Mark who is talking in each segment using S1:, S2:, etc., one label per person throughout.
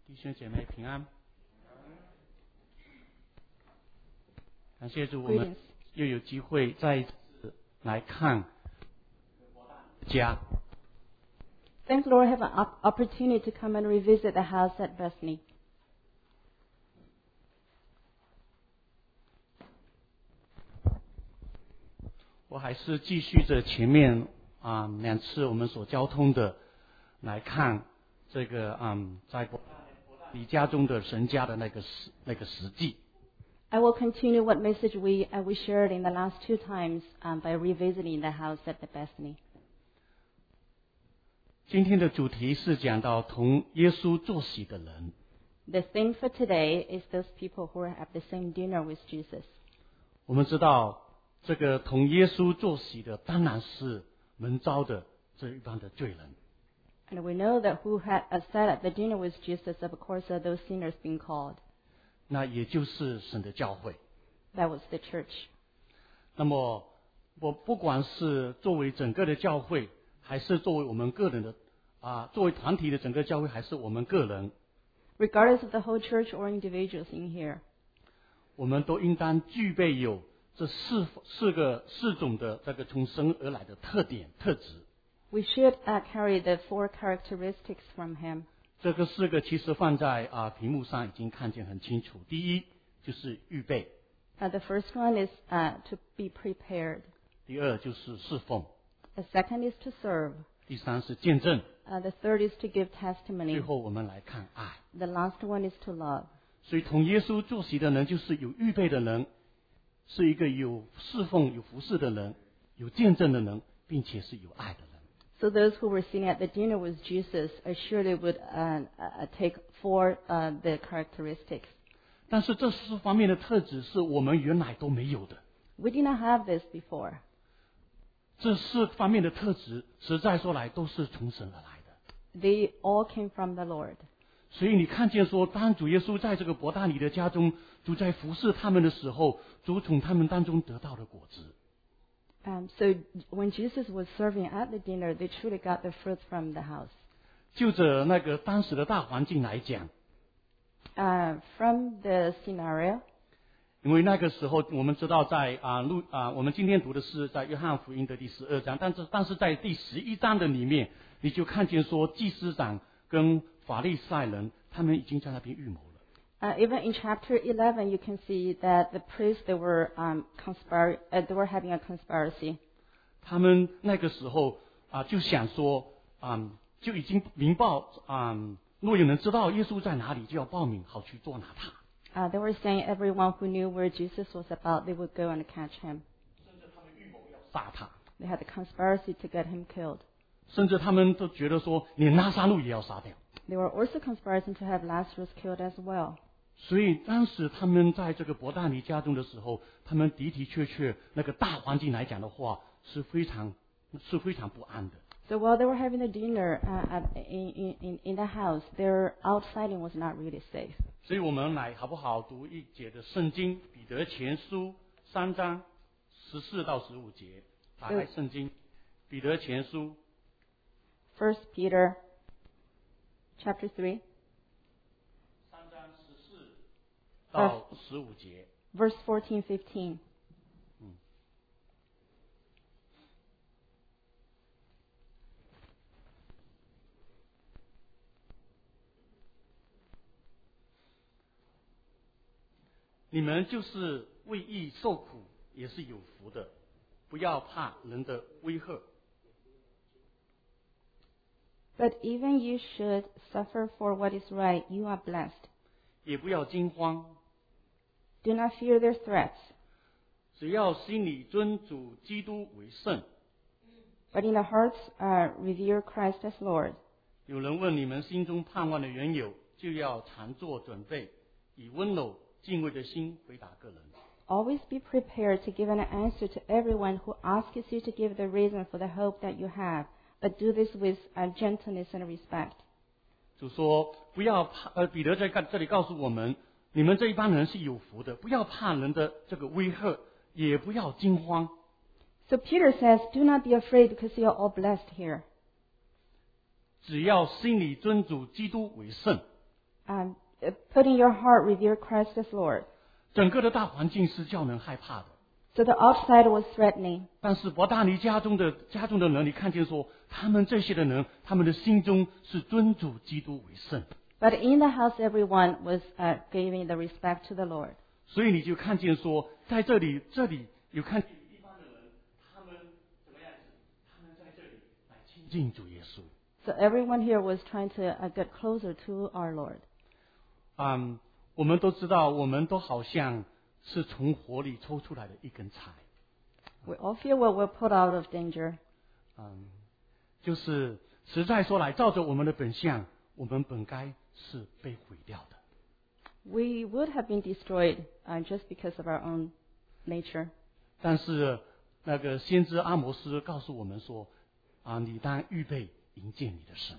S1: 弟兄姐妹平安，感谢主，我们又有机会再一次来看家。
S2: Thank the Lord, have an opportunity to come and revisit the house at Bethany.
S1: 我还是继续着前面两次我们所交通的来看这个在伯大尼家中的神家的那个实际。
S2: I will continue what message we shared in the last two times by revisiting the house at the Bethany.
S1: 今天的主题是讲到同耶稣坐席的人。
S2: The theme for today is those people who are at the same dinner with Jesus.
S1: 我们知道这个同耶稣坐席的当然是蒙召的这一帮的罪人。
S2: And we know that who had sat at the dinner with Jesus, of course, are those sinners being called.
S1: 那也就是神的教会。
S2: That was the church.
S1: 那么我不管是作为整个的教会，还是作为我们个人的作为团体的整个教会，还是我们个人，
S2: Regardless of the whole church or individuals in here,
S1: 我们都应当具备有这四种的这个从神而来的特质。
S2: we should carry the four characteristics from Him.
S1: 这个四个其实放在屏幕上已经看见很清楚。第一就是预备，
S2: The first one is to be prepared.
S1: 第二就是侍奉，
S2: The second is to serve.
S1: 第三是见证，
S2: The third is to give
S1: 最
S2: testimony.
S1: 后我们来看爱。
S2: The last one is to love.
S1: 所以同耶稣坐席的人就是有预备的人，是一个有侍奉有服侍的人，有见证的人，并且是有爱的人。
S2: So those who were sitting at the dinner with Jesus surely would take for the characteristics.
S1: 但是这四方面的特质是我们原来都没有的。
S2: We did not have this before.
S1: 这四方面的特质实在说来都是从神而来的。
S2: They all came from the Lord.
S1: 所以你看见说，当主耶稣在这个伯大尼的家中，主在服侍他们的时候，主从他们当中得到了果子。
S2: So when Jesus was serving at the dinner, they truly got the fruit from the house.
S1: 就着那个当时的大环境来讲，
S2: From the scenario,
S1: 因为那个时候我们知道在我们今天读的是在约翰福音的第12章，但是在第11章的里面，你就看见说祭司长跟法利赛人他们已经在那边预谋了。
S2: Even in chapter 11, you can see that the priests they were they were having a conspiracy.
S1: 他们那个时候就想说就已经明报若有人知道耶稣在哪里，就要报名，好去捉拿他。
S2: They were saying everyone who knew where Jesus was about, they would go and catch him.
S1: 甚至他们预谋要杀他。
S2: They had a conspiracy to get him killed.
S1: 甚至他们都觉得说，连拉撒路也要杀掉。
S2: They were also conspiring to have Lazarus killed as well.
S1: 所以当时他们在这个伯大尼家中的时候，他们的确那个大环境来讲的话，是非常不安的。
S2: So while they were having the dinner in the house, their outsideing was not really safe.
S1: 所以我们来好不好读一节的圣经，彼得前书3章14到15节。打开圣经，彼得前书
S2: 1 Peter chapter 3.
S1: 3章14到15节。
S2: Verse 14, 15.
S1: 你们就是为义受苦，也是有福的，不要怕人的威吓。
S2: But even you should suffer for what is right, you are blessed.
S1: 也不要惊慌，
S2: Do not fear their threats,
S1: 只要心里尊主基督为圣。
S2: but in the hearts revere Christ as Lord.
S1: 有人问你们心中盼望的缘由，就要常做准备，以温柔敬畏的心回答个人。
S2: Always be prepared to give an answer to everyone who asks you to give the reason for the hope that you have, but do this with gentleness and respect.
S1: 就说不要怕，彼得在这里告诉我们，你们这一帮人是有福的，不要怕人的这个威吓，也不要惊慌。
S2: So Peter says, do not be afraid because you are all blessed here.
S1: 只要心里尊主基督为圣。
S2: put in your heart, revere Christ as Lord.
S1: 整个的大环境是叫人害怕的。
S2: So the outside was threatening.
S1: 但是伯大尼家中的人，你看见说，他们这些的人，他们的心中是尊主基督为圣。
S2: But in the house, everyone was giving the respect to the Lord.
S1: 所以你就看见说，在这里有看见一般的人，他们怎么样子？他们在这里来亲近主耶稣。
S2: So everyone here was trying to get closer to our Lord.
S1: 我们都知道，我们都好像是从火里抽出来的一根柴。
S2: We all feel we're put out of danger.
S1: 就是实在说来，照着我们的本相，我们本该是被毁掉的。
S2: We would have been destroyed just because of our own nature.
S1: 但是那个先知阿摩斯告诉我们说，你当预备迎接你的神。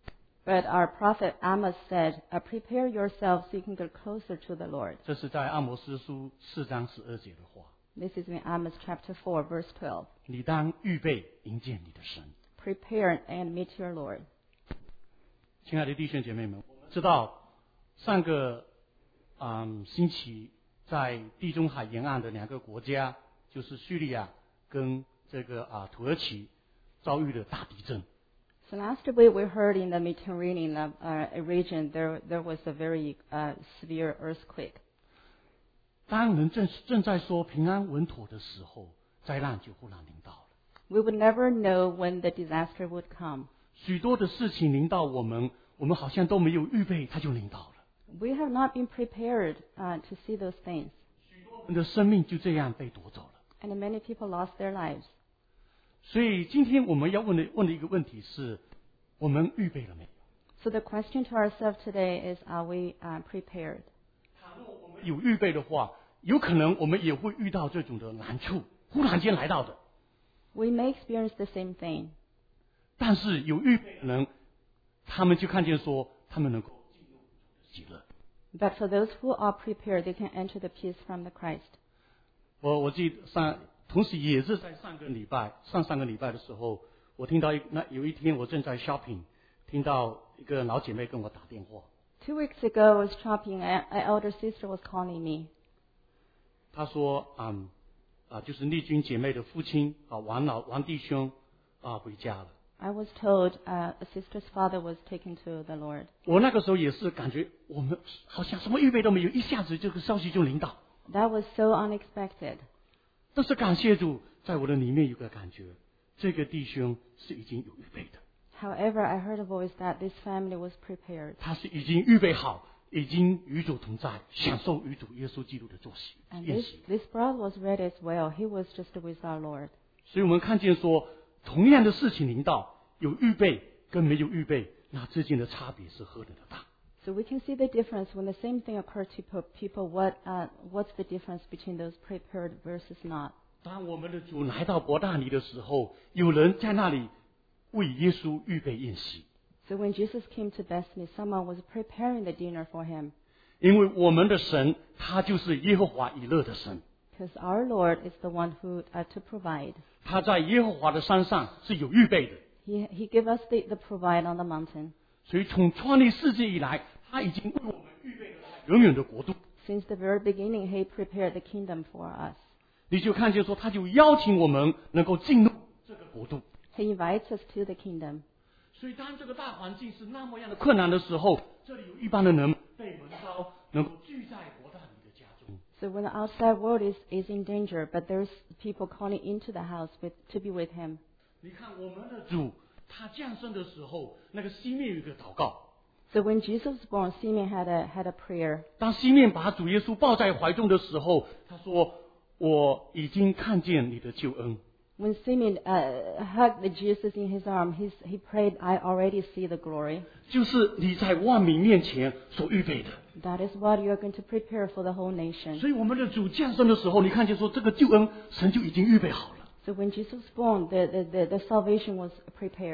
S2: But our prophet Amos said, prepare yourselves so you can get closer to the Lord.
S1: 这是在阿摩斯书4章12节的话。
S2: This is in Amos chapter 4, verse 12.
S1: 你当预备迎接你的神。
S2: Prepare and meet your Lord.
S1: 亲爱的弟兄姐妹们，我们知道上个星期在地中海沿岸的2个国家，就是叙利亚跟这个土耳其遭遇了大地震。
S2: So last week we heard in the Mediterranean region there was a very severe earthquake.
S1: 当人正在说平安稳妥的时候，灾难就忽然临到了。
S2: We would never know when the disaster would come.
S1: 许多的事情临到我们好像都没有预备，它就临到了。
S2: We have not been prepared to see those things.
S1: 许多人的生命就这样被夺走了。
S2: And many people lost their lives.
S1: 所以今天我们要问的一个问题是：我们预备了没有？
S2: So the question to ourselves today is, are we prepared?
S1: 倘若我们有预备的话，有可能我们也会遇到这种的难处，忽然间来到的。
S2: We may experience the same thing.
S1: 但是有预备的人，他们就看见说，他们能够进入喜乐。
S2: But for those who are prepared, they can enter the peace from the Christ.
S1: 我记得同时也是在上上个礼拜的时候，我听到有一天我正在 shopping， 听到一个老姐妹跟我打电话。
S2: 2 weeks ago, I was shopping. An elder sister was calling me.
S1: 她说，就是丽君姐妹的父亲王弟兄回家了。
S2: I was told a sister's father was taken to the Lord.
S1: 我那个时候也是感觉我们好像什么预备都没有，一下子这个消息就临到。
S2: That was so unexpected.
S1: 但是感谢主，在我的里面有个感觉，这个弟兄是已经有预备的。
S2: However, I heard a voice that this family was prepared.
S1: 他是已经预备好，已经与主同在，享受与主耶稣基督的作息
S2: And
S1: 宴席。
S2: this brother was ready as well. He was just with our Lord.
S1: 所以我们看见说，同样的事情临到，有预备跟没有预备，那之间的差别是何等的大。
S2: So we can see the difference when the same thing occurs to people. What's the difference between those prepared versus not?
S1: 当我们的主来到伯大尼的时候，有人在那里为耶稣预备宴席。
S2: So when Jesus came to Bethany, someone was preparing the dinner for him.
S1: 因为我们的神，他就是耶和华以勒的神。
S2: Because our Lord is the one who to provide.
S1: 他在耶和华的山上是有预备的。
S2: He gave us the provide on the mountain.
S1: 所以从创立世界以来，他已经为我们预备了永远的国度。
S2: Since the very beginning, He prepared the kingdom for us.
S1: 你就看见说，他就邀请我们能够进入这个国度。
S2: He invites us to the kingdom.
S1: 所以当这个大环境是那么样的困难的时候，这里有一般的人被蒙召，能够聚在伯大尼的家中。
S2: So when the outside world is in danger, but there's people calling into the house to be with Him.
S1: 你看我们的主，他降生的时候，那个西面有一个祷告。
S2: So when Jesus was born, Simeon had a prayer.
S1: 当西面把主耶稣抱在怀中的时候，他说：“我已经看见你的救恩。”
S2: When Simeon hugged Jesus in his arm, he prayed, "I already see the glory."
S1: 就是你在万民面前所预备的。
S2: That is what you are going to prepare for the whole nation.
S1: 所以我们的主降生的时候，你看见说这个救恩，神就已经预备好了。
S2: So when Jesus was born, the salvation was prepared.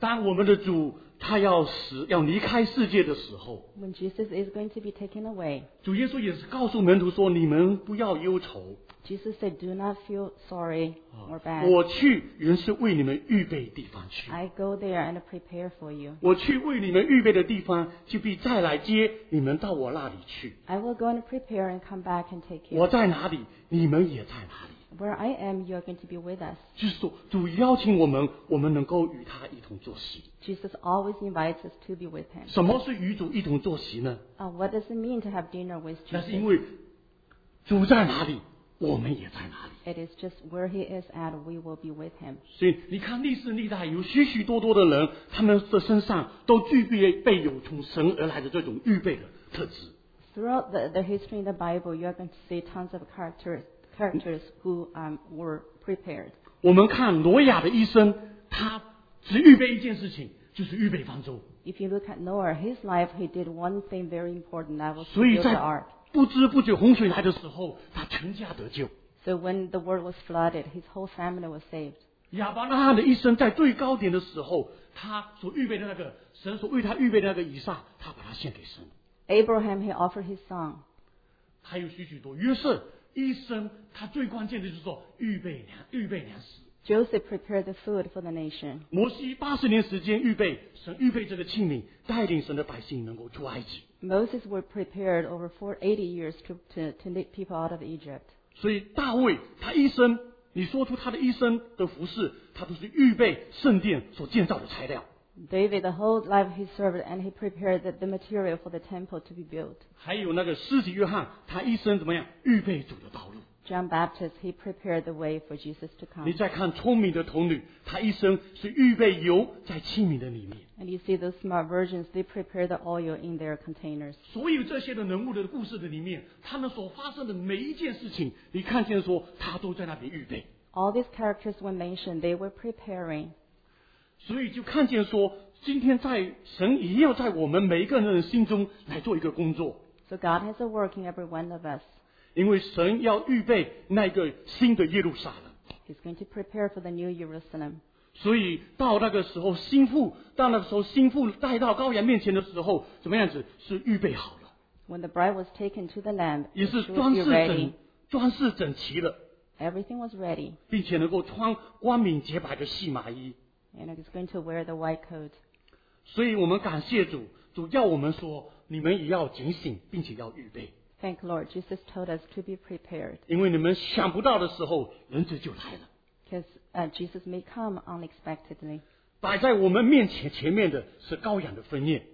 S1: 当我们的主他要离开世界的时候，
S2: when Jesus is going to be taken away,
S1: 主耶稣也是告诉门徒说：你们不要忧愁，
S2: Jesus said, "Do not feel sorry or bad.
S1: 我去原是为你们预备地方去。
S2: I go there and prepare for you.
S1: 我去为你们预备的地方，就必再来接你们到我那里去。
S2: I will go and prepare and come back and take
S1: 我
S2: you.
S1: 在哪里，你们也在哪里。
S2: Where I am, you are going to be with us."
S1: 就是说，主邀请我们，我们能够与他一同作席。
S2: Jesus always invites us to be with him.
S1: 什么是与主一同作席呢？
S2: What does it mean to have dinner with
S1: 那是因
S2: Jesus?
S1: 为主在哪里，我们也在哪里。
S2: It is just where he is at, we will be with him.
S1: 所以你看，历史历代有许许多多的人，他们的身上都具备有从神而来的这种预备的特质。
S2: Throughout the history in the Bible, you are going to see tons of characters who were prepared.
S1: 我们看挪亚的一生，他只预备一件事情，就是预备方舟。
S2: If you look at Noah, his life, he did one thing very important, that was to
S1: 所以
S2: build the
S1: 在
S2: ark.
S1: 不知不觉洪水来的时候，他全家得救。
S2: So when the world was flooded, his whole family was saved.
S1: 亚伯拉罕的一生在最高点的时候，他所预备的那个神所为他预备的那个以撒，他把他献给神。
S2: Abraham, he offered his son.
S1: 还有许多约瑟一生，他最关键的就是说预备粮食。
S2: Joseph prepared the food for the nation.
S1: 摩西80年时间神预备这个器皿，带领神的百姓能够出埃及。
S2: Moses were prepared over 80 years to lead people out of Egypt.
S1: 所以大卫他一生，你说出他的一生的服事，他都是预备圣殿所建造的材料。
S2: David, the whole life he served, and he prepared the material for the temple to be built.
S1: 还有那个施洗约翰，他一生怎么样预备主的道路？
S2: John Baptist, he prepared the way for Jesus to
S1: 你
S2: come.
S1: 再看聪明的童女，她一生是预备油在器皿的里面。
S2: And you see those smart virgins, they prepare the oil in their containers.
S1: 所有这些的人物的故事的里面，他们所发生的每一件事情，你看见说他都在那边预备，
S2: All these characters were mentioned, they were preparing.
S1: 所以就看见说，今天在神也要在我们每一个人的心中来做一个工作，
S2: So God has a work in every one of us.
S1: 因为神要预备那个新的耶路撒冷。
S2: He's going to prepare for the new Jerusalem.
S1: 所以到那个时候，新妇带到羔羊面前的时候，怎么样子是预备好了，
S2: When the bride was taken to the Lamb,
S1: 也
S2: she
S1: 是
S2: would
S1: 装
S2: be
S1: 饰
S2: ready.
S1: 整齐了，
S2: Everything was ready.
S1: 并且能够穿光明洁白的细麻衣。
S2: And he's going to wear the white coat.
S1: 所以我们感谢主，主要我们说，你们也要警醒，并且要预备，
S2: Thank Lord, Jesus told us to be prepared.
S1: 因为你们想不到的时候，人子就来了。
S2: Because Jesus may come unexpectedly.
S1: 摆在我们前面的是羔羊的婚宴。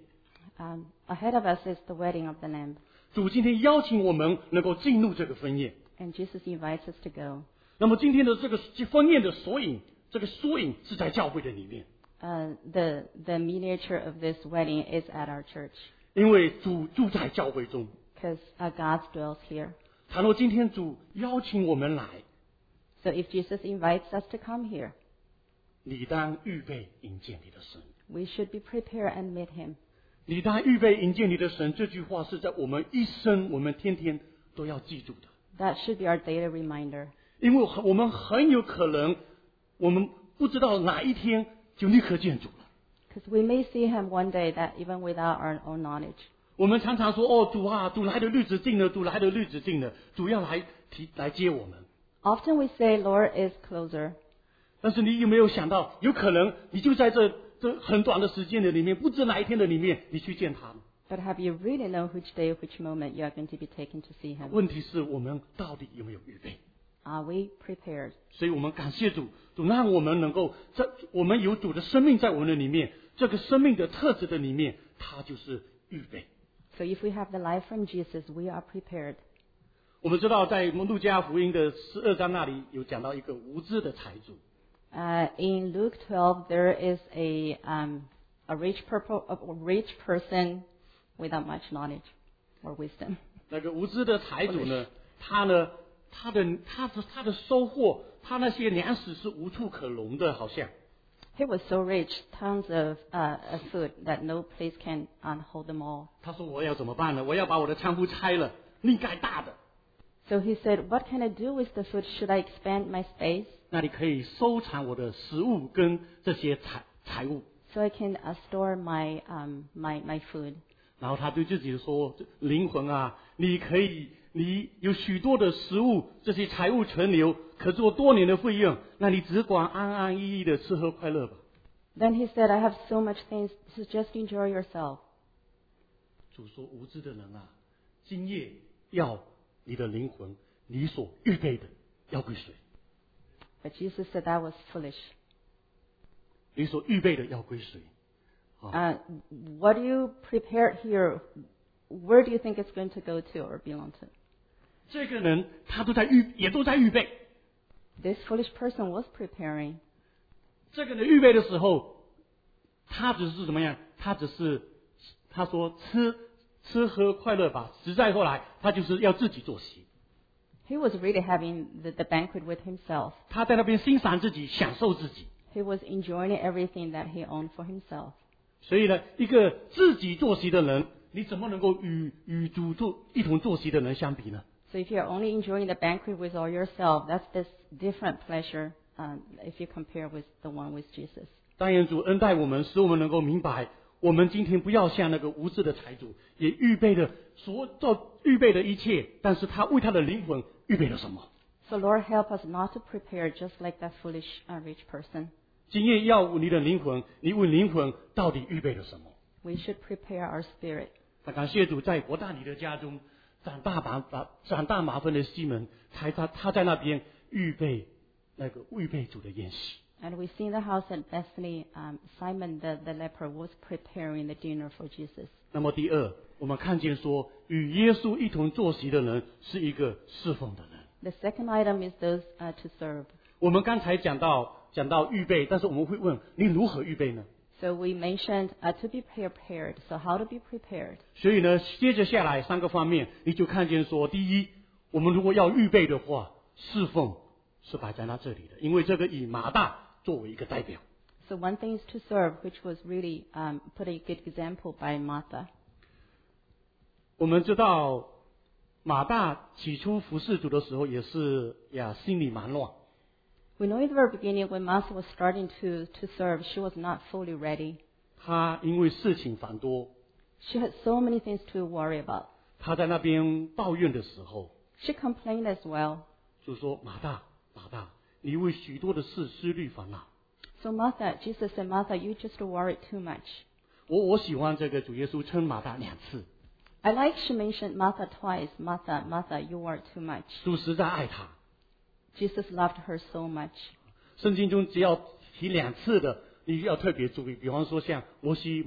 S2: Ahead of us is the wedding of the Lamb.
S1: 主今天邀请我们能够进入这个婚宴。
S2: And Jesus invites us to go.
S1: 那么今天的这个婚宴的缩影是在教会的里面，
S2: The miniature of this wedding is at our church.
S1: 因为主住在教会中。
S2: Because God dwells here.
S1: 倘若今天主邀请我们来，
S2: So if Jesus invites us to come here,
S1: 你当预备迎接你的神。
S2: we should be prepared and meet him.
S1: 你当预备迎接你的神，这句话是在我们一生，我们天天都要记住的。
S2: That should be our daily reminder.
S1: 因为我们很有可能，我们不知道哪一天就立刻见主了。
S2: Because we may see him one day that even without our own knowledge.
S1: 我们常常说：“哦，主啊，主来的日子近了，主来的日子近了，主要来接我们。”
S2: Often we say, Lord is closer.
S1: 但是你有没有想到，有可能你就在这很短的时间的里面，不知哪一天的里面，你去见他。
S2: But have you really known which day, which moment you are going to be taken to see him?
S1: 问题是我们到底有没有预备？
S2: Are we prepared?
S1: 所以我们感谢主，主让我们能够我们有主的生命在我们的里面，这个生命的特质的里面，它就是预备。
S2: So if we have the life from Jesus, we are prepared.
S1: 我们知道，在路加福音的12章那里有讲到一个无知的财主。
S2: In Luke 12, there is a rich person without much knowledge or wisdom.
S1: 那个无知的财主呢，他的收获，他那些粮食是无处可容的，好像。
S2: He was so rich, tons of food that no place can hold them all.
S1: 他说：“我要怎么办呢？我要把我的仓库拆了，另盖大的。
S2: So he said, what can I do with the food? Should I expand my space?
S1: 那里可以收藏我的食物跟这些财物。
S2: so I can store my my food.
S1: 然后他对自己说：“灵魂啊，你有许多的食物，这些财物存留，可做多年的费用，那你只管安安逸逸的吃喝快乐吧。”
S2: Then he said, I have so much things, so just enjoy yourself.
S1: 主说：“无知的人啊，今夜要你的灵魂，你所预备的要归谁？”
S2: But Jesus said that was foolish.
S1: 你所预备的要归谁？
S2: What do you prepared here? Where do you think it's going to go to or belong to?
S1: 这个人他也都在预备。
S2: This foolish person was preparing.
S1: 这个人预备的时候，他只是怎么样？他说吃喝快乐吧。实在后来，他就是要自己坐席。
S2: He was really having the banquet with himself.
S1: 他在那边欣赏自己，享受自己。
S2: He was enjoying everything that he owned for himself.
S1: 所以呢，一个自己坐席的人，你怎么能够与主一同坐席的人相比呢？
S2: So if you're only enjoying the banquet with all yourself, that's this different pleasure if you compare with the one with Jesus.
S1: 但愿主恩待我们，使我们能够明白，我们今天不要像那个无知的财主，也预备的一切，但是他为他的灵魂预备了什么？
S2: So Lord, help us not to prepare just like that foolish rich person.
S1: 今夜要你的灵魂，你为灵魂到底预备了什么？
S2: We should prepare our spirit.
S1: 感谢主，在伯大尼的家中长大麻风的西门，他在那边预备主的宴席。
S2: And we see in the house at Bethany, Simon the leper was preparing the dinner for Jesus.
S1: 那么第二，我们看见说，与耶稣一同坐席的人是一个侍奉的人。
S2: The second item is those to serve.
S1: 我们刚才讲到预备，但是我们会问你如何预备呢？
S2: So we mentioned to be prepared. So how to be prepared?
S1: 所以呢，接着下来3个方面，你就看见说，第一，我们如果要预备的话，侍奉是摆在那这里的，因为这个以马大作为一个代表。
S2: So one thing is to serve, which was really put a good example by Martha.
S1: 我们知道马大起初服侍主的时候，也是心里蛮乱。
S2: We know in the very beginning when Martha was starting to serve, she was not fully ready.
S1: 他因为事情繁多，
S2: She had so many things to worry about.
S1: 他在那边抱怨的时候，
S2: She complained as well.
S1: 就说马大，你为许多的事思虑烦恼。
S2: So Jesus said, Martha, you just worry too much.
S1: 我喜欢这个主耶稣称马大2次，
S2: I like she mentioned Martha twice. Martha, you worry too much.
S1: 主实在爱他。
S2: Jesus loved her so much.
S1: 圣经中只要提2次的，你要特别注意。比方说像摩西，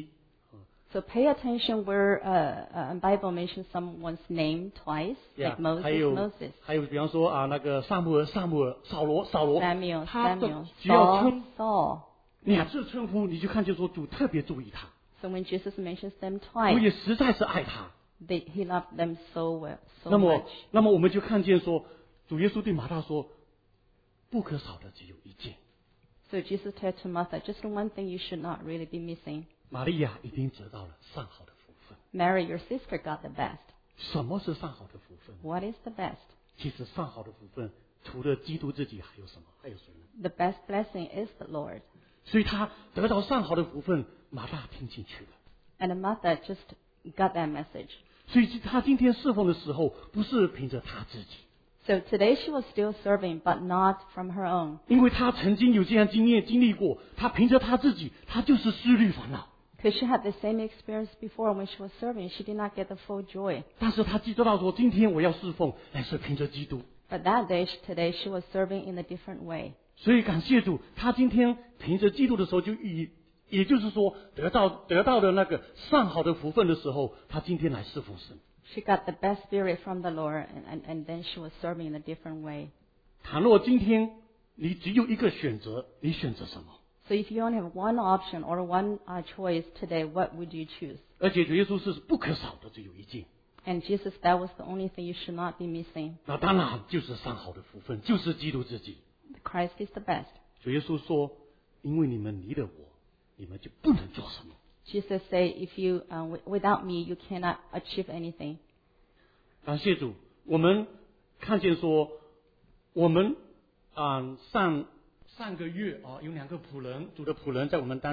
S2: So pay attention where Bible mentions someone's name twice, like Moses.
S1: 还有比方说那个撒母耳，扫罗，
S2: Samuel,
S1: 他只要称
S2: Saul.
S1: 2次称呼，你就看见说主特别注意他。
S2: So when Jesus mentions them
S1: 主
S2: twice,
S1: 也实在是爱他。
S2: he loved them so well, so
S1: 那
S2: much.
S1: 么我们就看见说，主耶稣对马大说，不可少的只有一件。
S2: So Jesus said to Martha, just one thing you should not really be missing.
S1: 玛利亚已经得到了上好的福分。
S2: Mary, your sister, got the best.
S1: 什么是上好的福分？
S2: What is the best?
S1: 其实上好的福分，除了基督自己，还有什么？还有谁呢？
S2: The best blessing is the Lord.
S1: 所以他得到上好的福分，马大听进去了。
S2: And Martha just got that message.
S1: 所以他今天侍奉的时候，不是凭着他自己，
S2: So today she was still serving, but not from her own.
S1: 因为他曾经有这样经历过，他凭着他自己，他就是思虑烦恼。
S2: Because she had the same experience before when she was serving, she did not get the full joy.
S1: 但是他知道说，今天我要侍奉，乃是凭着基督。
S2: But today she was serving in a different way.
S1: 所以感谢主，他今天凭着基督的时候，也就是说得到的那个上好的福分的时候，他今天来侍奉神。
S2: She got the best spirit from the Lord, and then she was serving in a different way.
S1: 倘若今天你只有一个选择，你选择什么？
S2: So if you only have one option or one choice today, what would you choose?
S1: 而且主耶稣是不可少的，只有一件。
S2: And Jesus, that was the only thing you should not be missing.
S1: 那当然就是上好的福分，就是基督自己。
S2: Christ is the best.
S1: 主耶稣说：“因为你们离了我，你们就不能做什么。”
S2: Jesus said, if you, without me, you cannot achieve anything.
S1: 感谢主，我们看见说，我们上个月有2个仆人，主的仆人在我们当中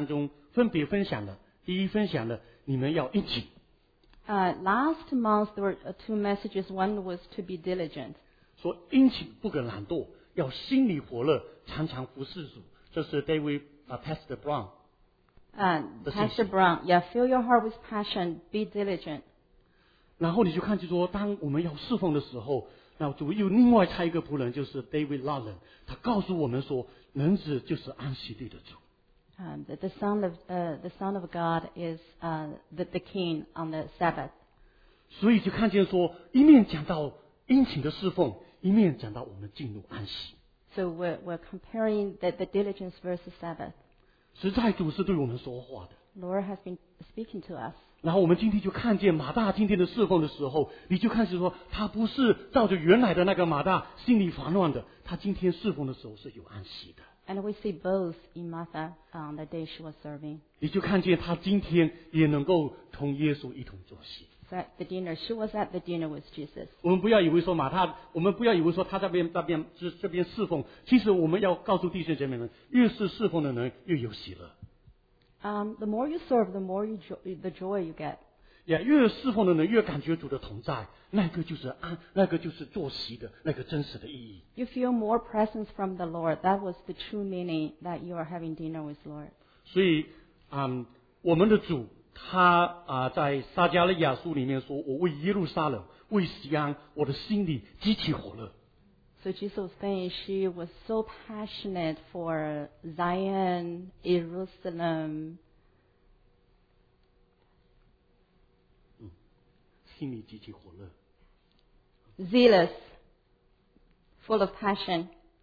S1: 分别分享了，第一分享了你们要殷勤。
S2: Last month there were two messages. One was to be diligent.
S1: 说殷勤不可懒惰，要心里火热，常常服侍主。这是 David Pastor Brown。
S2: Pastor Brown, yeah, fill your heart with passion, be diligent.
S1: 然后你就看见说，当我们要侍奉的时候，那主又另外差一个仆人，就是 David Lawler， 他告诉我们说，人子就是安息日的主。
S2: The Son of God is the King on the Sabbath.
S1: 所以就看见说，一面讲到殷勤的侍奉，一面讲到我们进入安息。
S2: So we're comparing the diligence versus Sabbath.
S1: 实在主是对我们说话的。
S2: Lord has been speaking to us.
S1: 然后我们今天就看见马大今天的侍奉的时候，你就看见说，他不是照着原来的那个马大心里烦乱的，他今天侍奉的时候是有安息的。
S2: And we see both in Martha on the day she was serving.
S1: 你就看见他今天也能够同耶稣一同坐席。
S2: So at the dinner, she was at the dinner with Jesus.
S1: 我们不要以为说我们不要以为说他这边侍奉，其实我们要告诉弟兄姐妹们，越是侍奉的人越有喜乐。
S2: The more you serve, the more the joy you get.
S1: 越侍奉的人越感觉主的同在，那个就是坐席的那个真实的意义。
S2: You feel more presence from the Lord. That was the true meaning that you are having dinner with Lord.
S1: 所以我们的主他在撒迦利亚书里面说，我为耶路撒冷为西安，我的心里极其火热。
S2: So Jesus was saying she was so passionate for Zion, Jerusalem.
S1: 心里极其火热。
S2: Zealous, full of passion.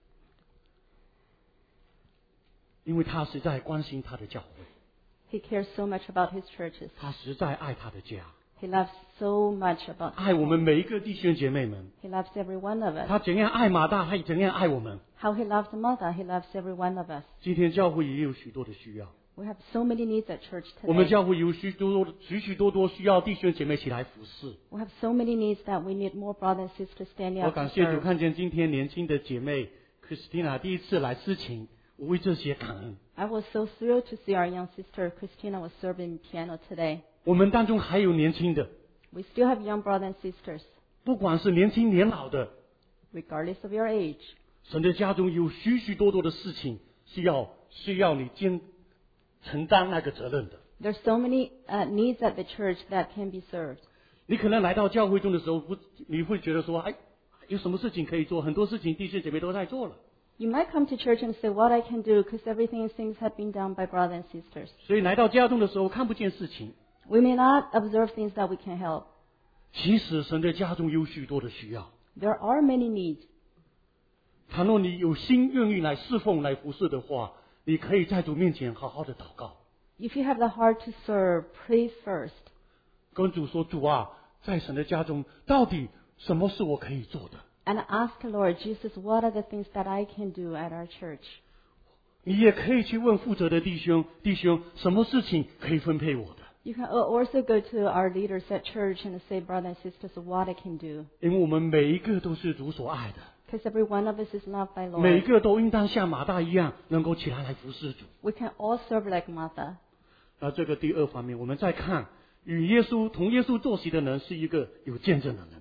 S1: 因为他实在关心他的教会。
S2: He cares so much about his churches.
S1: 他实在爱他的家。
S2: He loves so much about
S1: 爱我们每一个弟兄姐妹们。
S2: He loves every one of us.
S1: 他怎样爱马大，他也怎样爱我们。
S2: How he loves Martha, he loves every one of us.
S1: 今天教会也有许多的需要。
S2: We have so many needs at church
S1: 我们
S2: today.
S1: 教会有许多需要弟兄姐妹起来服侍。
S2: We have so many needs that we need more brothers and sisters standing
S1: 我
S2: up to
S1: 感谢主，
S2: serve.
S1: 看见今天年轻的姐妹 Christina 第一次来司琴，我为这些感恩。
S2: I was so thrilled to see our young sister Christina was serving piano today.
S1: 我们当中还有年轻的，
S2: We still have young brothers and sisters,
S1: 不管是年轻年老的，
S2: regardless of your age.
S1: 神的家中有许多的事情需要你承担那个责任的。
S2: There's so many needs at the church that can be served.
S1: 你可能来到教会中的时候，你会觉得说，哎，有什么事情可以做？很多事情弟兄姐妹都在做了。
S2: You might come to church and say, what I can do, because everything things have been done by brothers and sisters.
S1: 所以来到家中的时候看不见事情。
S2: We may not observe things that we can help.
S1: 其实神的家中有许多的需要。
S2: There are many needs.
S1: 倘若你有心愿意来侍奉、来服侍的话，你可以在主面前好好的祷告，
S2: If you have the heart to serve, pray first.
S1: 跟主说：主啊，在神的家中，到底什么是我可以做的？
S2: And ask Lord Jesus, what are the things that I can do at our church?
S1: 你也可以去问负责的弟兄，什么事情可以分配我的？
S2: You can also go to our leaders at church and say, brothers and sisters, what I can do.
S1: 因为我们每一个都是主所爱的，
S2: Because every one of us is loved by
S1: 每一
S2: Lord.
S1: 个都应当像马大一样，能够起来服侍主。
S2: We can all serve like Martha.
S1: 这个第二方面，我们再看同耶稣坐席的人是一个有见证的人。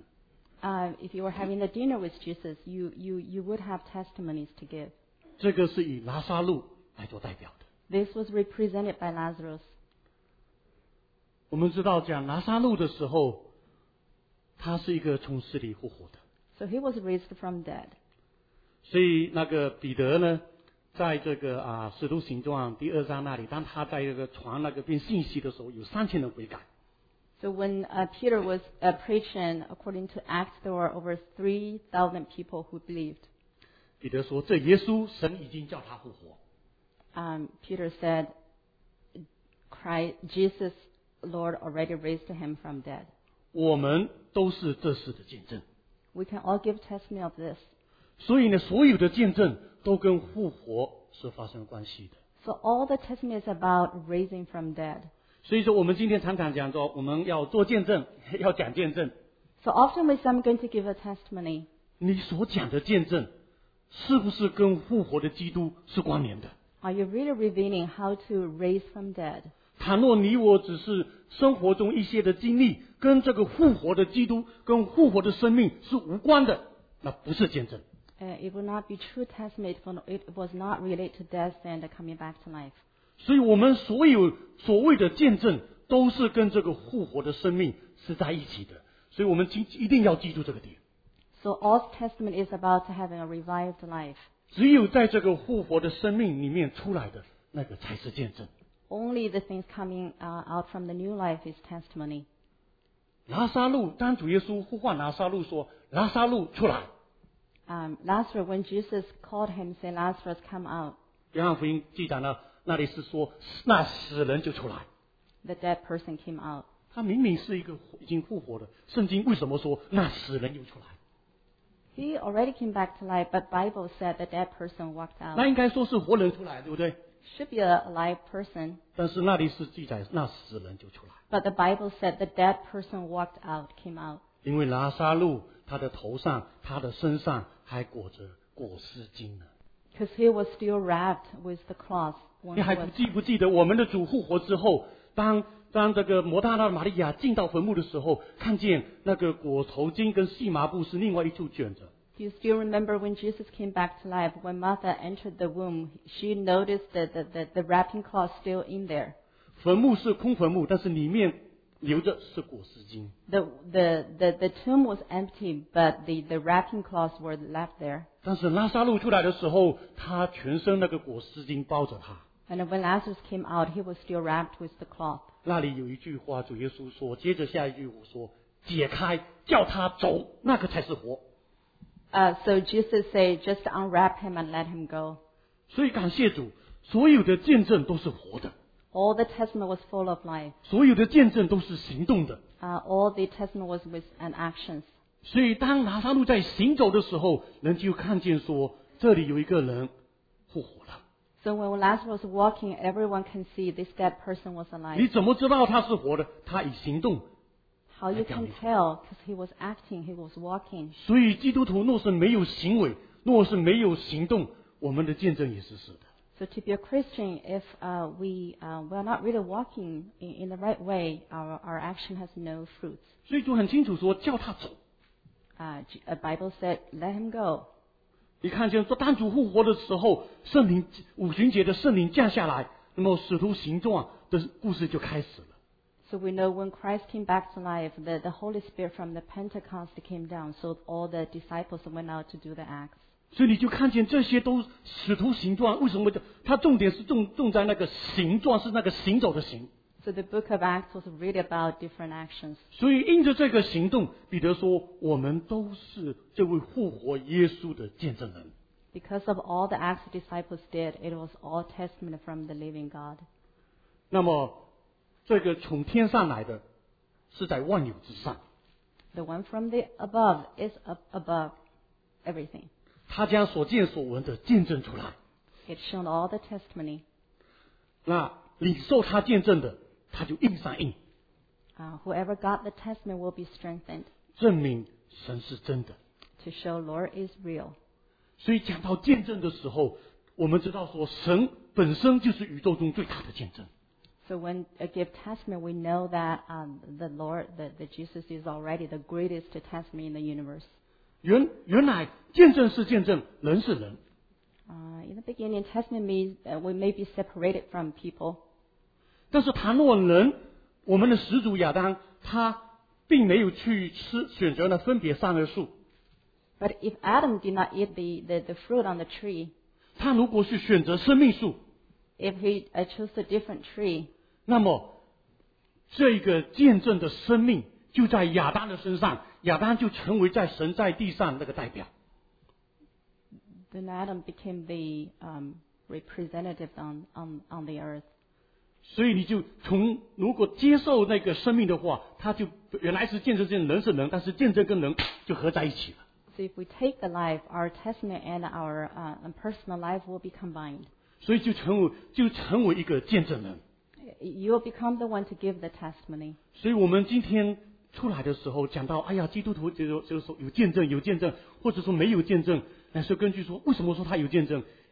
S2: If you were having a dinner with Jesus, you would have testimonies to give.
S1: 这个是以拿撒路来做代表的。
S2: This was represented by Lazarus.
S1: 我们知道讲拿撒路的时候，他是一个从死里复活的。
S2: So he was raised from dead.
S1: 所以那个彼得呢，在这个使徒行传第2章那里，当他在这个传那个篇信息的时候，有3000人悔改。
S2: So when Peter was preaching, according to Acts, there were over 3,000 people who believed.
S1: 彼得说：“这耶稣，神已经叫他复活。”
S2: Peter said, Jesus, Lord, already raised him from dead.
S1: 我们都是这事的见证。
S2: We can all give testimony of this.
S1: 所以呢，所有的见证都跟复活是发生关系的。
S2: So all the testimony is about raising from dead.
S1: 所以说，我们今天常常讲说，我们要做见证，要讲见证。
S2: So often we say, I'm going to give a testimony.
S1: 你所讲的见证，是不是跟复活的基督是关联的？
S2: Are you really revealing how to raise from dead?
S1: 倘若你我只是生活中一些的经历，跟这个复活的基督、跟复活的生命是无关的，那不是见证。
S2: It will not be true testimony if it was not related to death and coming back to life.
S1: 所以我们所有所谓的见证，都是跟这个复活的生命是在一起的。所以我们一定要记住这个点。
S2: So all testimony is about having a revived life.
S1: 只有在这个复活的生命里面出来的那个才是见证。
S2: Only the things coming out from the new life is testimony.
S1: 拉撒路，当主耶稣呼唤拉撒路说：“拉撒路出来。”
S2: Lazarus, when Jesus called him, said, Lazarus, come out.
S1: 约翰福音记载呢，那里是说那死人就出来。
S2: The dead person came out.
S1: 他明明是一个已经复活的，圣经为什么说那死人又出来？
S2: He already came back to life, but Bible said the dead person walked out.
S1: 那应该说是活人出来，对不对？
S2: Should be a live person.
S1: 但是那里是记载那死人就出来。
S2: But the Bible said the dead person walked out, came out.
S1: 因为拉撒路他的头上、他的身上还裹着裹尸巾呢。
S2: Because he was still wrapped with the cloth.
S1: 你还不记得我们的主复活之后，当这个摩大拉玛利亚进到坟墓的时候，看见那个裹头巾跟细麻布是另外一处卷着。
S2: Do you still remember when Jesus came back to life? When Martha entered the womb, she noticed that the wrapping cloth still in there.
S1: 坟墓是空坟墓，但是里面留着是裹尸巾。
S2: The tomb was empty, but the wrapping cloths were left there.
S1: 但是拉撒路出来的时候，他全身那个裹尸巾包着他。
S2: And when Lazarus came out, he was still wrapped with the cloth.
S1: 那里有一句话，主耶稣说，接着下一句我说：“解开，叫他走，那个才是活。”
S2: So Jesus said, just unwrap him and let him go.
S1: 所以感谢主，所有的见证都是活的，
S2: All the testimony was full of life.
S1: 所有的见证都是行动的。
S2: All the testimony was with an actions.
S1: 所以当拿撒路在行走的时候，人就看见说，这里有一个人复活了。
S2: So when Lazarus was walking, everyone can see this dead person was
S1: 你
S2: alive.
S1: 怎么知道他是活的？他以行动。
S2: How you can tell? Because he was acting, he was walking.
S1: 所以基督徒若是没有行为，若是没有行动，我们的见证也是死的。
S2: So to be a Christian, if we are not really walking in the right way, our action has no fruits.
S1: 所以主很清楚说，叫他走。
S2: A Bible said, let him go.
S1: 你看见说，当主复活的时候，圣灵五旬节的圣灵降下来，那么使徒行传的故事就开始了。
S2: So we know when Christ came back to life, the Holy Spirit from the Pentecost came down, so all the disciples went out to do the acts.
S1: 所以你就看见这些都使徒行传，为什么它重点是重在那个行传，是那个行走的行。
S2: So the book of Acts was really about different actions.
S1: 所以因着这个行动，彼得说，我们都是这位复活耶稣的见证人。
S2: Because of all the acts the disciples did, it was all testimony from the living God.
S1: 那么这个从天上来的，是在万有之上。
S2: The one from the above is up above everything.
S1: 他将所见所闻的见证出来。
S2: It showed all the testimony.
S1: 那领受他见证的，他就印上印，
S2: Whoever got the testimony will be strengthened
S1: 证明神是真的。
S2: to show Lord is real.
S1: 所以讲到见证的时候，我们知道说，神本身就是宇宙中最大的见证。
S2: So when I give testimony, we know that the Lord, that Jesus is already the greatest testimony in the universe.
S1: 原来见证是见证，人是人。
S2: In the beginning, testimony means we may be separated from people.
S1: 但是倘若人，我们的始祖亚当，他并没有去选择了分别善恶树。
S2: But if Adam did not eat the fruit on the tree,
S1: 他如果去选择生命树，
S2: if he chose a different tree,
S1: 那么这个见证的生命就在亚当的身上，亚当就成为在神在地上那个代表。
S2: then Adam became the representative on the earth.
S1: 所以你就如果接受那个生命的话，他就原来是见证人是人，但是见证跟人就合在一起了。
S2: So if we take the life, our testimony and our personal life will be combined.
S1: 所以就成为一个见证人。
S2: You will become the one to give the testimony.
S1: 所以我们今天出来的时候讲到，哎呀，基督徒就是说有见证，或者说没有见证，但是根据说为什么说他有见证？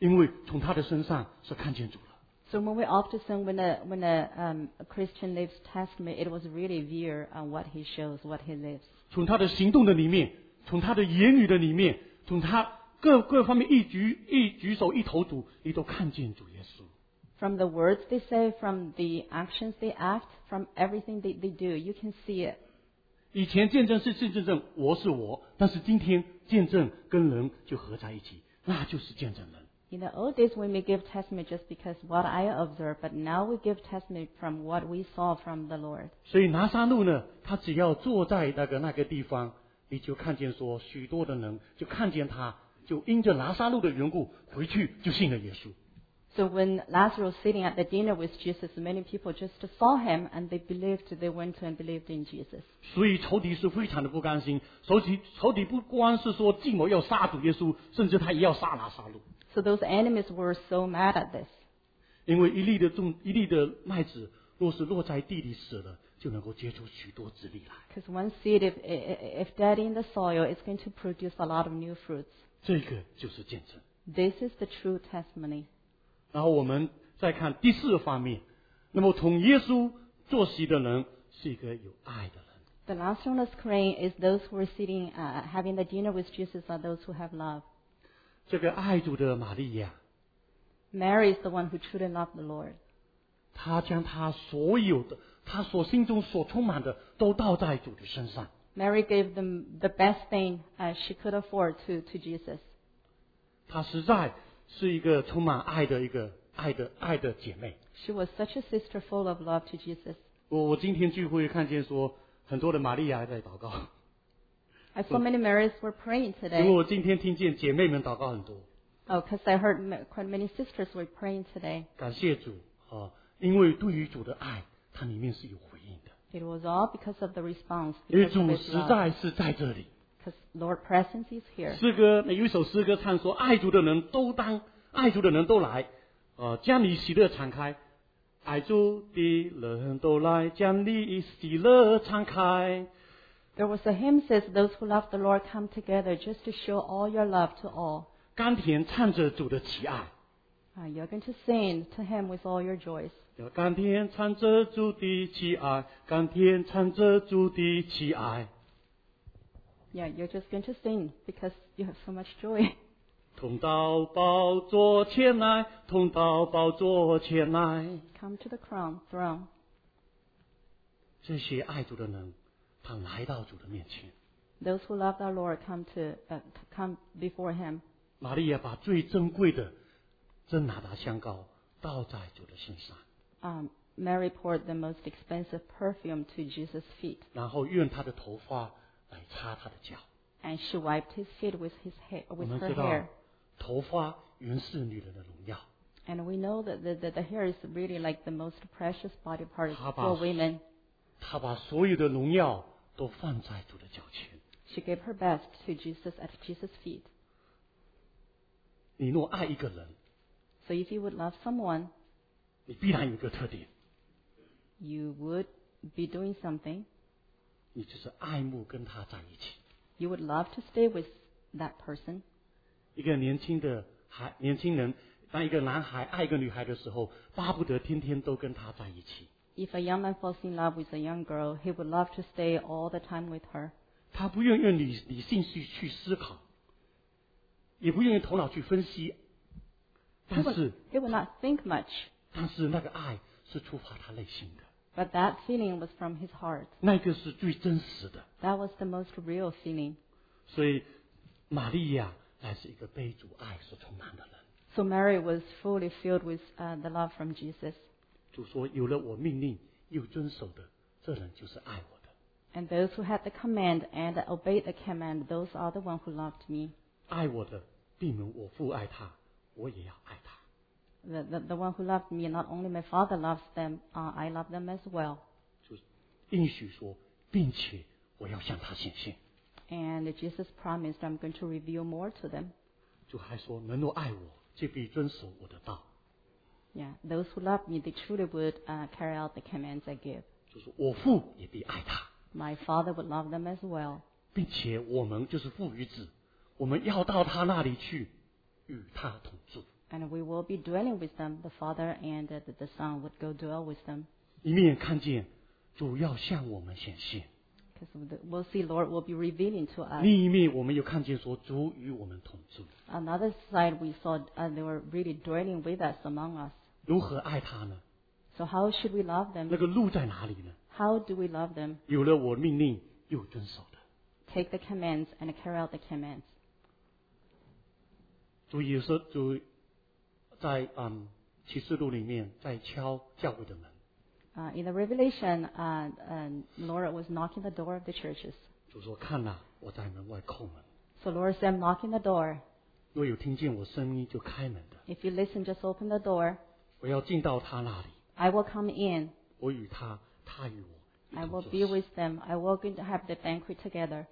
S1: 因为从他的身上是看见主了。
S2: So when we often sing, when a Christian lives testimony, it was really view on what he shows, what he lives.
S1: 从他的行动的里面，从他的言语的里面，从他各方面一举手一投足，你都看见主耶稣。
S2: From the words they say, from the actions they act, from everything they do, you can see it.
S1: 以前见证是见证我是我，但是今天见证跟人就合在一起，那就是见证人。
S2: In the old days, we may give testimony just because what I observed, but now we give testimony from what we saw from the Lord.
S1: 所以拿撒路呢，他只要坐在那个地方，你就看见说许多的人就看见他，就因着拿撒路的缘故，回去就信了耶稣。
S2: So when Lazarus was sitting at the dinner with Jesus, many people just saw him and they went to and believed in Jesus.
S1: 所以仇敌是非常的不甘心，仇敌不光是说计谋要杀主耶稣，甚至他也要杀拿撒路。
S2: So those enemies were so mad at this.
S1: 因为一粒的麦子，若是落在地里死了，就能够结出许多子粒来。
S2: Because one seed, if dead in the soil, it's going to produce a lot of new fruits.
S1: 这个就是见证。
S2: This is the true testimony.
S1: 然后我们再看第四个方面，那么同耶稣坐席的人是一个有爱的人。
S2: The last on the screen is those who are sitting, having the dinner with Jesus are those who have love.
S1: 这个爱主的玛利亚，
S2: Mary is the one who truly loved the Lord.
S1: 她将她所有的，她所心中所充满的，都倒在主的身上。
S2: Mary gave them the best thing she could afford to Jesus.
S1: 她实在是一个充满爱的爱的姐妹。
S2: She was such a sister full of love to Jesus.
S1: 我今天聚会看见说，很多的玛利亚在祷告，
S2: I saw many Marys were praying
S1: 因为
S2: today.
S1: 我今天听见姐妹们祷告很多。
S2: Oh, because I heard quite many sisters were praying today.
S1: 感谢主啊！因为对于主的爱，它里面是有回应的。
S2: It was all because of the response,
S1: 因为
S2: because of
S1: 主
S2: His
S1: 实
S2: love.
S1: 在是在这里。
S2: Because Lord presence is here.
S1: 诗歌有一首诗歌唱说：“爱主的人都来，将你喜乐敞开。爱主的人都来，将你喜乐敞开。”
S2: There was a hymn says, "Those who love the Lord come together just to show all your love to all."
S1: 甘甜唱着主的奇爱，
S2: You're going to sing to Him with all your joys.
S1: 要甘甜唱着主的奇爱，甘甜唱着主的奇爱。
S2: Yeah, you're just going to sing because you have so much joy.
S1: 同到宝座前来，同到宝座前来。
S2: Come to the throne.
S1: 这些爱主的人，他来到主的面前。
S2: Those who love our Lord come before Him.
S1: 玛利亚把最珍贵的真拿达香膏倒在主的身上，
S2: Mary poured the most expensive perfume to Jesus' feet,
S1: 然后用他的头发来擦他的脚。
S2: and she wiped His feet with
S1: 我
S2: with
S1: 们
S2: her
S1: 知道
S2: hair.
S1: 头发原是女人的荣耀，
S2: And we know that the hair is really like the most precious body part
S1: How
S2: for
S1: about-
S2: women.
S1: 她把所有的荣耀都放在主的脚前。
S2: She gave her best to Jesus at Jesus' feet.
S1: 你若爱一个人，
S2: So if you would love someone,
S1: 你必然有一个特点，
S2: you would be doing something.
S1: 你就是爱慕跟他在一起。
S2: You would love to stay with that person.
S1: 一个年轻人，当一个男孩爱一个女孩的时候，巴不得天天都跟她在一起。
S2: If a young man falls in love with a young girl, he would love to stay all the time with her.
S1: 他不愿意用理性去思考，也不愿意头脑去分析，
S2: He
S1: 但是
S2: would not think much,
S1: 那个爱是触发他内心的，
S2: but that feeling was from his heart.
S1: 那个是最真实的。
S2: That was the most real feeling.
S1: 所以玛利亚乃是一个被主爱所充满的人。
S2: So Mary was fully filled with the love from Jesus.
S1: 主说：“有了我命令又遵守的，这人就是爱我的。
S2: And those who had the command and obeyed the command, those are the one who loved me.
S1: 爱我的，必蒙我父爱他，我也要爱他。”
S2: The one who loved me, not only my Father loves them, I love them as well.
S1: 就应许说，并且我要向他显现。
S2: And Jesus promised, I'm going to reveal more to them.
S1: 主还说：“人若爱我，就必遵守我的道。”
S2: Yeah, those who love me, they truly would carry out the commands I give.
S1: 就是我父也必爱他，
S2: My Father would love them as well.
S1: 并且我们就是父与子，我们要到他那里去，与他同住。
S2: And we will be dwelling with them. The Father and the Son would go dwell with them.
S1: 一面看见主要向我们显现，
S2: Because we'll see Lord will be revealing to us.
S1: 另一面我们又看见说主与我们同住，
S2: Another side we saw they were really dwelling with us among us.
S1: 如何爱他呢？
S2: So how should we love
S1: 那
S2: them?
S1: 个路在哪里呢？
S2: How do we love them?
S1: 有了我命令又遵守的。
S2: Take the commands and carry out the commands.
S1: 主也是主在启示录里面在敲教会的门。
S2: In the Revelation, Lord was knocking the door of the churches.
S1: 主说：“看哪，我在门外叩门，
S2: So Lord said, I'm knocking the door.
S1: 若有听见我声音就开门的，
S2: If you listen, just open the door.
S1: 我要进到他那里，
S2: I will come in.
S1: 我与他，他与我
S2: I
S1: 一同
S2: will
S1: 坐
S2: be
S1: 席。
S2: with them. I will going to have the banquet together.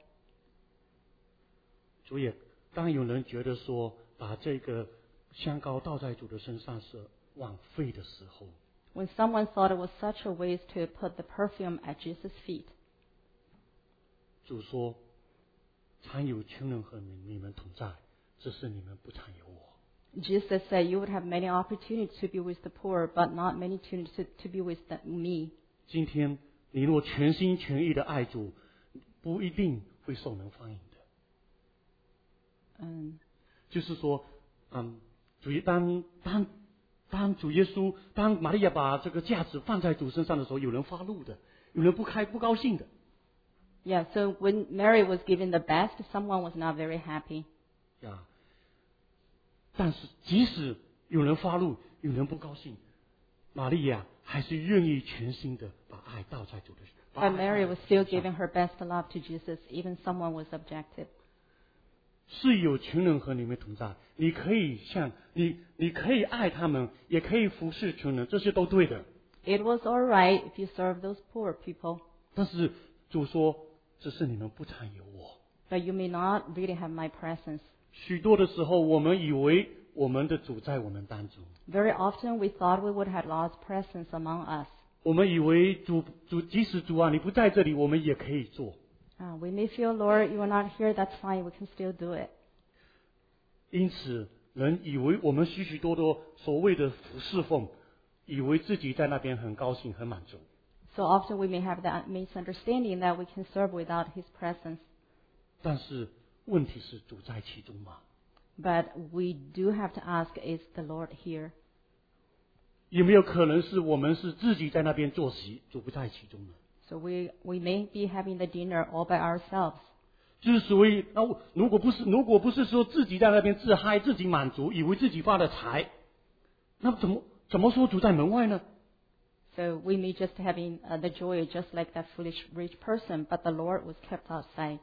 S1: 主也，当有人觉得说把这个香膏倒在主的身上是枉费的时候，
S2: When someone thought it was such a waste to put the perfume at Jesus' feet,
S1: 主说：“常有穷人和你们同在，只是你们不常有我。”
S2: Jesus said, you would have many opportunities to be with the poor, but not many opportunities to be with me.
S1: 今天你若全心全意的爱主，不一定会受人欢迎的。就是说，当主耶稣，当玛利亚把这个价值放在主身上的时候，有人发怒的，有人不高兴的。
S2: Yeah, so when Mary was given the best, someone was not very happy.
S1: 呀，但是即使有人发怒，有人不高兴，玛利亚还是愿意全心的把爱倒在主的身上。
S2: But Mary was still giving her best love to Jesus, even someone was objective.
S1: 是有穷人和你们同在，你可以你可以爱他们，也可以服侍穷人，这些都对的。
S2: It was all right if you serve those poor people,
S1: 但是主说，只是你们不常有我。
S2: but you may not really have my presence.
S1: 许多的时候，我们以为我们的主在我们当中，
S2: Very often we thought we would have God's presence among us.
S1: 我们以为主即使主啊你不在这里，我们也可以做。
S2: We may feel, Lord, you are not here, that's fine, we can still do it.
S1: 因此，人以为我们许多所谓的侍奉，以为自己在那边很高兴、很满足。
S2: So often we may have that misunderstanding that we can serve without His presence.
S1: 但是问题是主在其中吗？
S2: But we do have to ask, is the Lord here?
S1: 有没有可能是我们是自己在那边坐席，主不在其中呢？
S2: So we may be having the dinner all by ourselves.
S1: 就是所谓如果不是说自己在那边自嗨、自己满足，以为自己发了财，那怎么说主在门外呢？
S2: So we may just having the joy just like that foolish rich person, but the Lord was kept outside.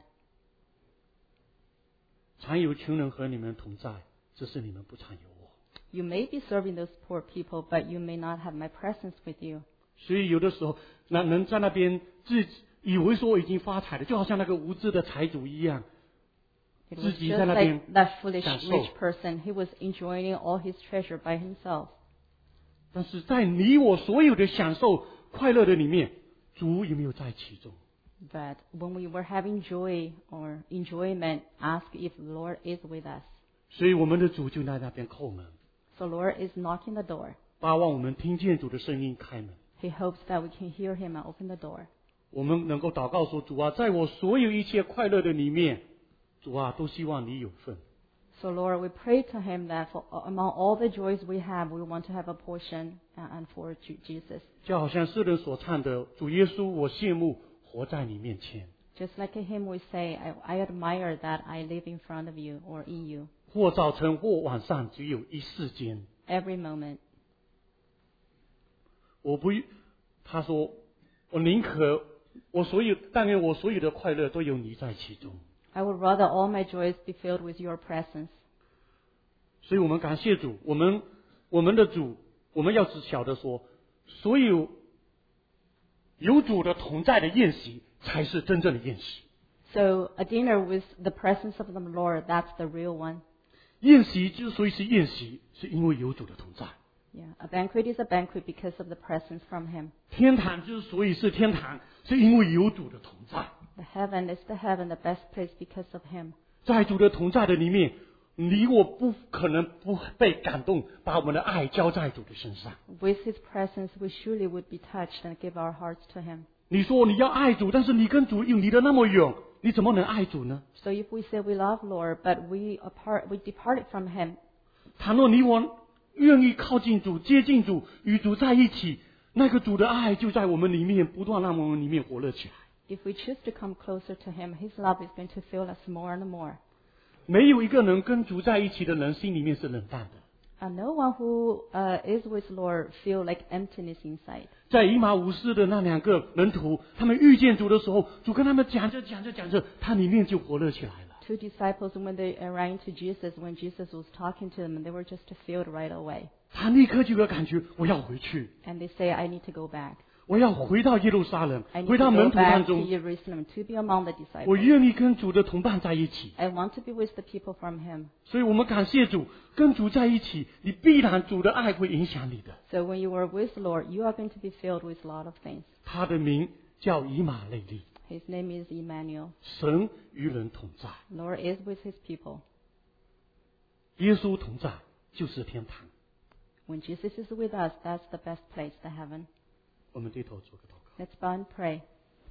S1: 常有穷人和你们同在，只是你们不常有我。
S2: You may be serving those poor people, but you may not have my presence with you.
S1: 所以有的时候，人在那边自己以为说已经发财了，就好像那个无知的财主一样，
S2: It
S1: 自
S2: was
S1: 己
S2: just
S1: 在那边
S2: like that foolish
S1: 享受。
S2: rich person. He was enjoying all his treasure by himself.
S1: 但是在你我所有的享受、快乐的里面，主有没有在其中？
S2: But when we were having joy or enjoyment, ask if the Lord is with us.
S1: 所以我们的主就在那边叩门，
S2: So Lord is knocking the door.
S1: 巴望我们听见主的声音开门。
S2: He hopes that we can hear him and open the door.
S1: 我们能够祷告说：“主啊，在我所有一切快乐的里面，主啊，都希望你有份。
S2: So Lord, we pray to him that among all the joys we have, we want to have a portion and for Jesus.
S1: 就好像诗人所唱的：“主耶稣，我羡慕活在你面前。
S2: Just like a hymn we say, I admire that I live in front of you or in you
S1: 或早晨或晚上，只有一世间。
S2: every moment.
S1: 我不，他说，我宁可但愿我所有的快乐都有你在其中。
S2: I would rather all my joys be filled with your presence.
S1: 所以我们感谢主，我们的主，我们要是晓得说，所有主的同在的宴席，才是真正的宴席。
S2: So a dinner with the presence of the Lord, that's the real one.
S1: 宴席之所以是宴席，是因为有主的同在。
S2: Yeah, a banquet is a banquet because of the presence from him.
S1: 天堂之所以是天堂，是因为有主的同在。
S2: The heaven is the heaven, the best place because of him.
S1: 在主的同在的里面， 你我不可能不被感动，把我们的爱交在主的身上。
S2: With His presence, we surely would be touched and give our hearts to Him.
S1: 你说你要爱主，但是你跟主又离得那么远，你怎么能爱主呢？
S2: So if we say we love Lord, but we departed from Him,
S1: 倘若你我愿意靠近主、接近主、与主在一起，那个主的爱就在我们里面不断让我们里面活络起来。
S2: if we choose to come closer to Him, His love is going to fill us more and more.
S1: 没有一个人跟主在一起的人心里面是冷淡的。
S2: No one who is with Lord feel like emptiness inside.
S1: 在以马五斯的那2个门徒，他们遇见主的时候，主跟他们讲着，他里面就活络起来了。
S2: Two disciples, when they ran to Jesus, when Jesus was talking to them, they were just filled right away.
S1: 他立刻就有感觉，我要回去，
S2: And they say, I need to go back.
S1: 我要回到耶路撒冷，
S2: I need
S1: 回
S2: to
S1: 到
S2: go
S1: 门徒当
S2: back to
S1: 中，
S2: Jerusalem to be among the
S1: 我
S2: disciples.
S1: 愿意跟主的同伴在一起。
S2: I want to be with the people from Him.
S1: 所以我们感谢主，跟主在一起，你必然主的爱会影响你的。
S2: So when you are with Lord, you are going to be filled with a lot of things.
S1: 他的名叫以马内利，
S2: His name is Emmanuel.
S1: 神与人同在，
S2: Lord is with His people.
S1: 耶稣同在就是天堂。
S2: When Jesus is with us, that's the best place, the heaven.
S1: 我们低头做个祷告。
S2: Let's bow and pray.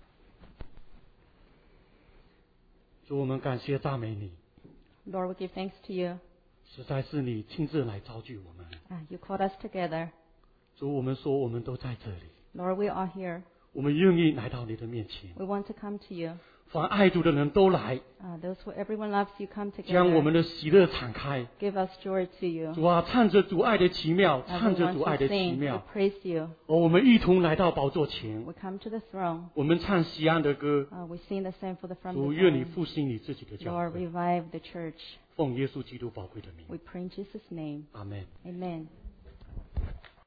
S1: 主，我们感谢赞美你，
S2: Lord, we give thanks to you.
S1: 实在是你亲自来招聚我们。
S2: You called us together.
S1: 主，我们说我们都在这里，
S2: Lord, we are here.
S1: 我们愿意来到你的面前。
S2: We want to come to you.
S1: 凡爱主的人都来，
S2: Those who everyone loves you, come
S1: 将我们
S2: together.
S1: 的喜乐敞开。
S2: Give us joy to you.
S1: 主啊，唱着主爱的奇妙，
S2: We
S1: 唱着
S2: want
S1: 主爱
S2: to
S1: 的奇
S2: sing, to
S1: 妙。
S2: praise you.
S1: 我们一同来到宝座前，
S2: We come to the throne.
S1: 我们唱喜安的歌。
S2: We sing the same for the from
S1: 主，
S2: the
S1: 愿你
S2: throne.
S1: 复兴你自己的教
S2: Lord,
S1: 会，
S2: revive the church.
S1: 奉耶稣基督宝贵的名，
S2: We pray in Jesus' name.
S1: 阿门。
S2: Amen.